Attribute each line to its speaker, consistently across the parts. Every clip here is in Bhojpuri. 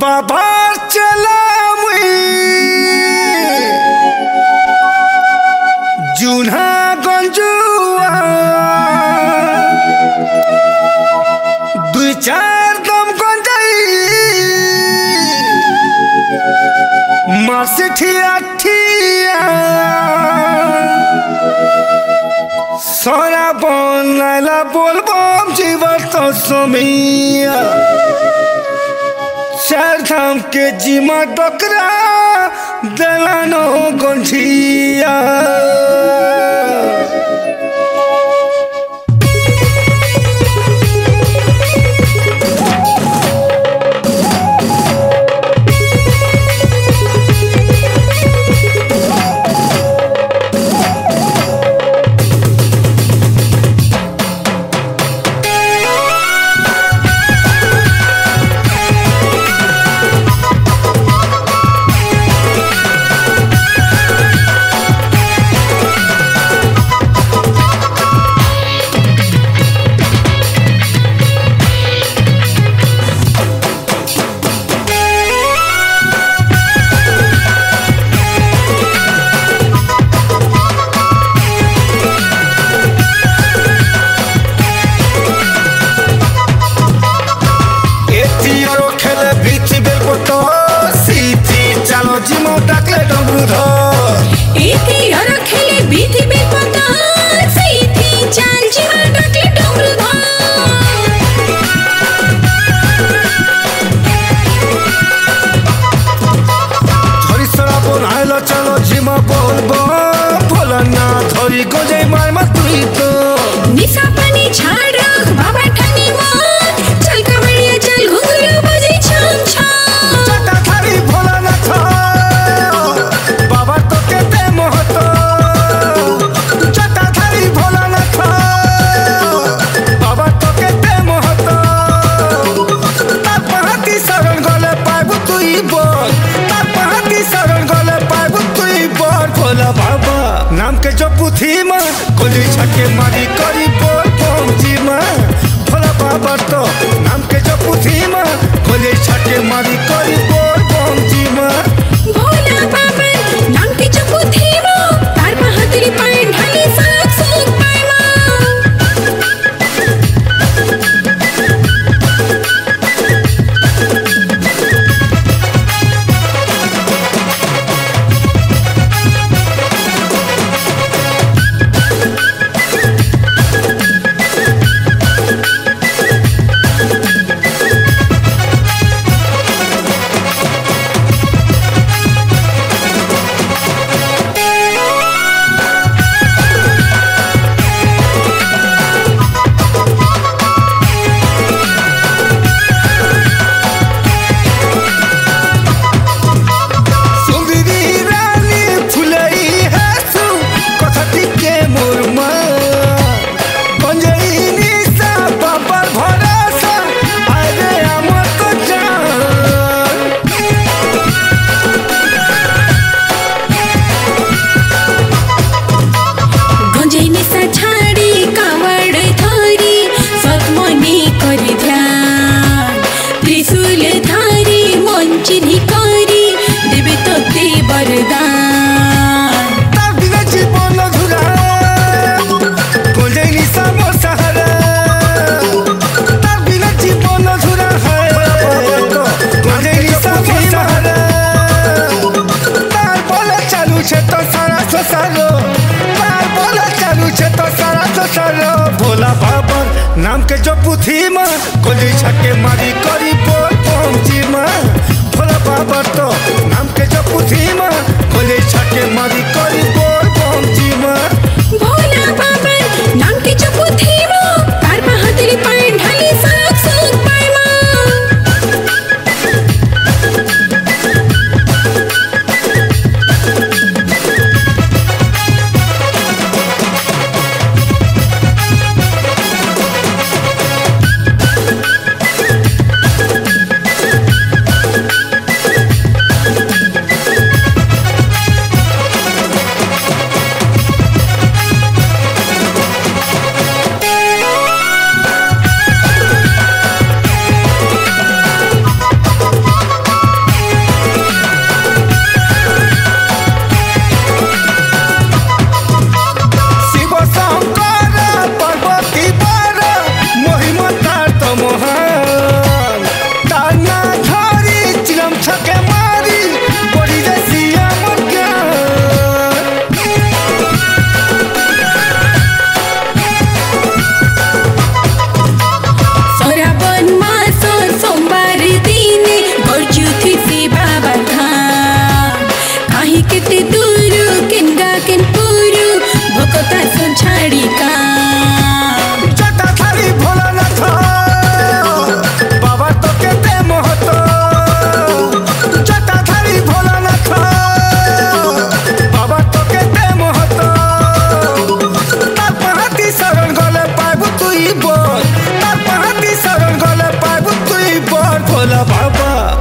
Speaker 1: बाबार चला जुना गंजुआ दुई चार दम गंजाई मासे ठिया ठिया सोना बनाला बोलबम जीवन तो सोमिया चार धाम के जीमा डकरा दलानो गंठिया चलो जिमा बोलबो भोलना थोड़ी गोजे मार मत तुई तो
Speaker 2: निशा पानी छाड़ रख बाबा ठानी मत चल कमरिया चल घुंघरू बजे छम छम
Speaker 1: चटा थारी भोलना था बाबा तो कहते मोहतो चटा थारी भोलना था बाबा तो कहते मोहतो तब पहाती शरण गले पाबू तुई बोल तब पहाती शरण गले भोला बाबा नाम के जो पुथी माँ गोली छके मारी करी बोल पहुंची माँ भोला बाबा तो नाम के जो पुथी माँ गोली छके मारी करी बोल पहुंची माँ
Speaker 2: भोला बाबा नाम के जो पुथी माँ तार बहादुरी पाए ढाली साग सूख पाए
Speaker 1: भोला बाबा नाम के जो पुथी माँ गोली छके मारी करी बोल पहुंची माँ भोला बाबा तो नाम के जो पुथी माँ गोली छके मारी करी बोल पहुंची माँ
Speaker 2: भोला बाबा नाम के जो पुथी माँ तार बहादुरी पाए ढाली साग सूख पाए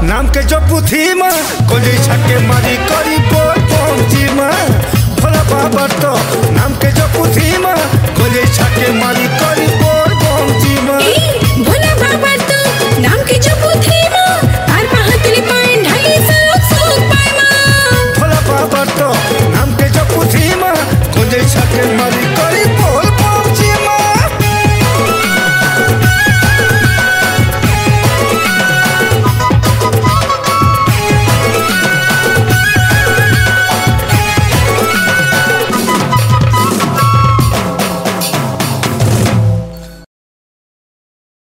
Speaker 1: नाम के जो पुथी में गोली छके मारी करी बोल पहुंची में भोला बाबा तो नाम के जो पुथी में गोली छके मारी